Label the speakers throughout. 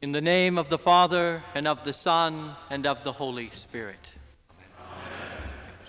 Speaker 1: In the name of the Father, and of the Son, and of the Holy Spirit. Amen.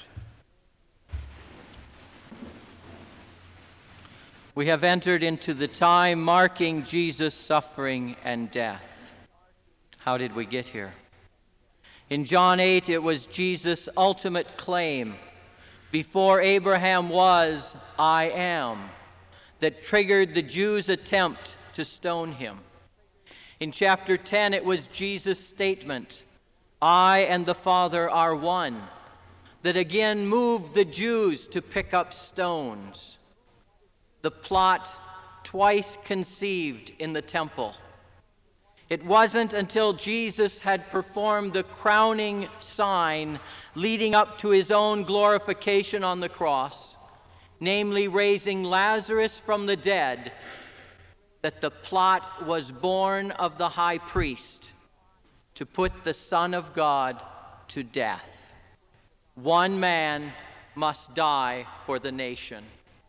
Speaker 1: We have entered into the time marking Jesus' suffering and death. How did we get here? In John 8, it was Jesus' ultimate claim, "Before Abraham was, I am," that triggered the Jews' attempt to stone him. In chapter 10, it was Jesus' statement, "I and the Father are one," that again moved the Jews to pick up stones. The plot twice conceived in the temple. It wasn't until Jesus had performed the crowning sign leading up to his own glorification on the cross, namely raising Lazarus from the dead, that the plot was born of the high priest to put the Son of God to death. One man must die for the nation.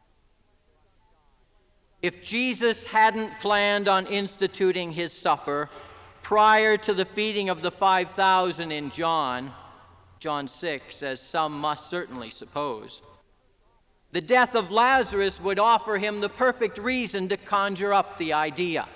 Speaker 1: If Jesus hadn't planned on instituting his supper prior to the feeding of the 5,000 in John 6, as some must certainly suppose, the death of Lazarus would offer him the perfect reason to conjure up the idea.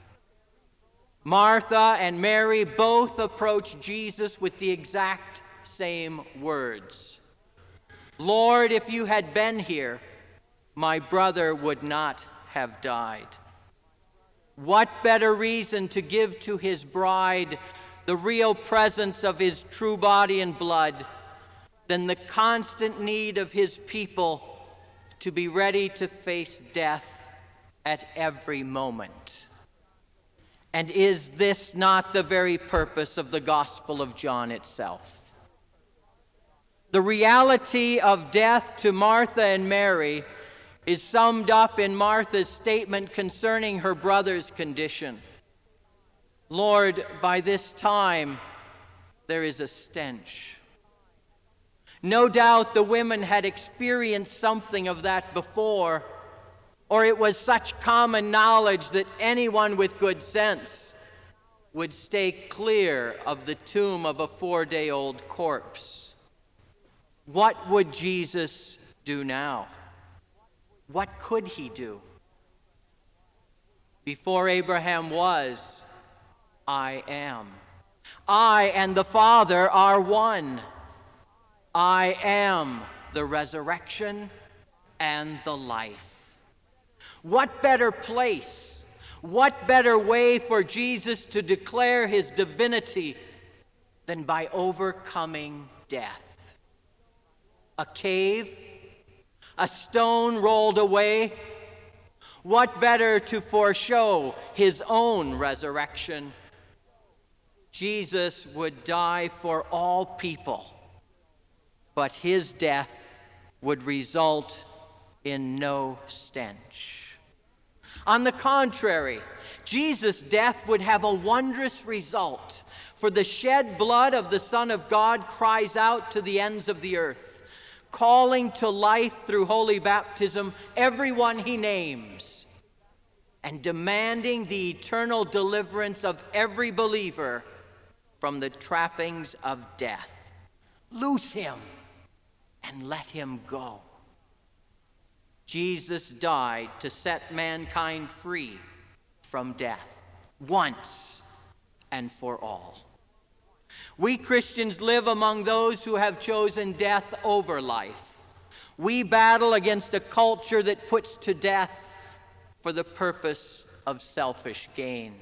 Speaker 1: Martha and Mary both approached Jesus with the exact same words. "Lord, if you had been here, my brother would not have died." What better reason to give to his bride the real presence of his true body and blood than the constant need of his people to be ready to face death at every moment? And is this not the very purpose of the Gospel of John itself? The reality of death to Martha and Mary is summed up in Martha's statement concerning her brother's condition. "Lord, by this time there is a stench." No doubt the women had experienced something of that before, or it was such common knowledge that anyone with good sense would stay clear of the tomb of a 4-day-old corpse. What would Jesus do now? What could he do? Before Abraham was, I am. I and the Father are one. I am the resurrection and the life. What better place, what better way for Jesus to declare his divinity than by overcoming death? A cave, a stone rolled away. What better to foreshow his own resurrection? Jesus would die for all people, but his death would result in no stench. On the contrary, Jesus' death would have a wondrous result, for the shed blood of the Son of God cries out to the ends of the earth, calling to life through holy baptism everyone he names, and demanding the eternal deliverance of every believer from the trappings of death. Loose him and let him go. Jesus died to set mankind free from death, once and for all. We Christians live among those who have chosen death over life. We battle against a culture that puts to death for the purpose of selfish gain.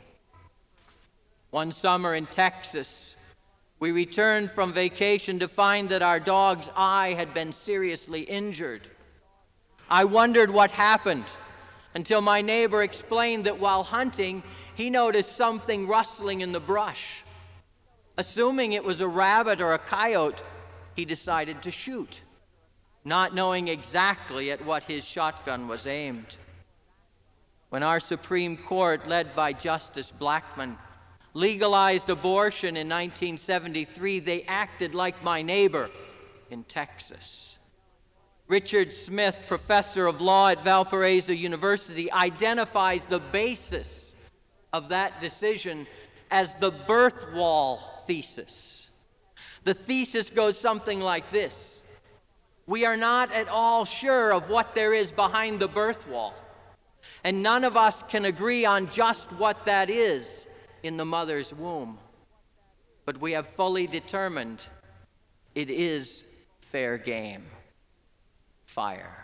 Speaker 1: One summer in Texas, we returned from vacation to find that our dog's eye had been seriously injured. I wondered what happened until my neighbor explained that while hunting, he noticed something rustling in the brush. Assuming it was a rabbit or a coyote, he decided to shoot, not knowing exactly at what his shotgun was aimed. When our Supreme Court, led by Justice Blackmun, legalized abortion in 1973, they acted like my neighbor in Texas. Richard Smith, professor of law at Valparaiso University, identifies the basis of that decision as the birth wall thesis. The thesis goes something like this: we are not at all sure of what there is behind the birth wall, and none of us can agree on just what that is in the mother's womb. But we have fully determined it is fair game. Fire.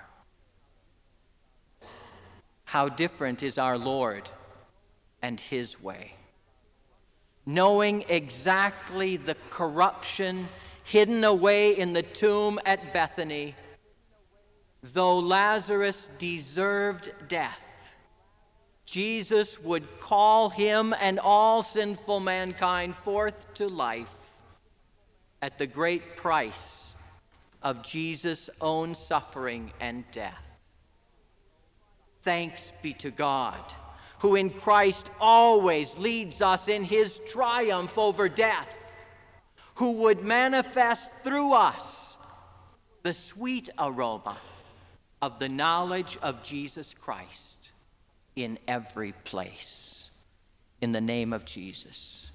Speaker 1: How different is our Lord and his way. Knowing exactly the corruption hidden away in the tomb at Bethany, though Lazarus deserved death, Jesus would call him and all sinful mankind forth to life at the great price of Jesus' own suffering and death. Thanks be to God, who in Christ always leads us in his triumph over death, who would manifest through us the sweet aroma of the knowledge of Jesus Christ in every place. In the name of Jesus.